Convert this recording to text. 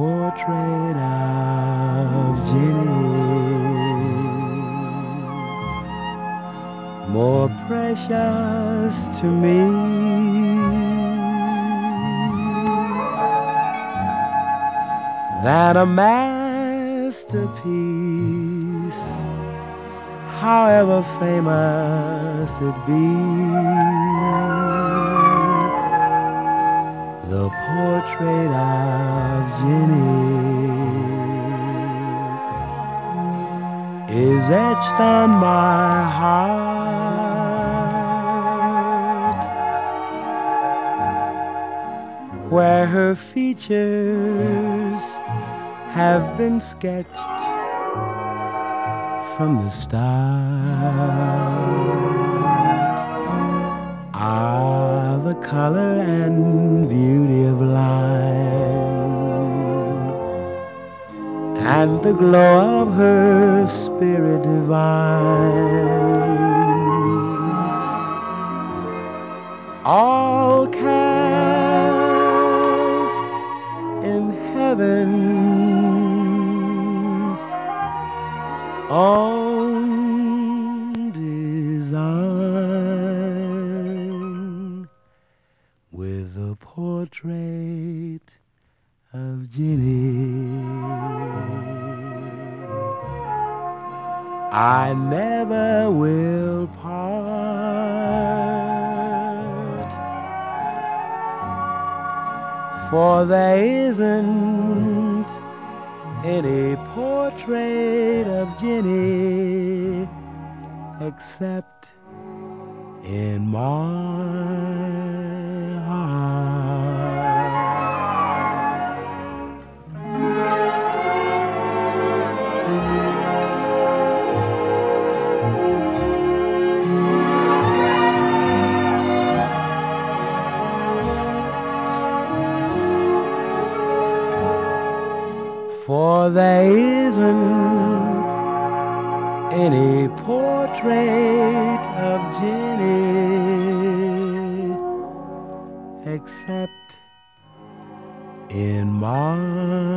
portrait of Jenny, more precious to me than a masterpiece, however famous it be. The portrait of Jenny is etched on my heart, where her features have been sketched from the start. Ah, the color and beauty of line, and the glow of her spirit divine, all cast in heaven's own design, with a portrait of Jenny. I never will part, for there isn't any portrait of Jenny except in my heart. For there isn't any portrait of Jenny except in my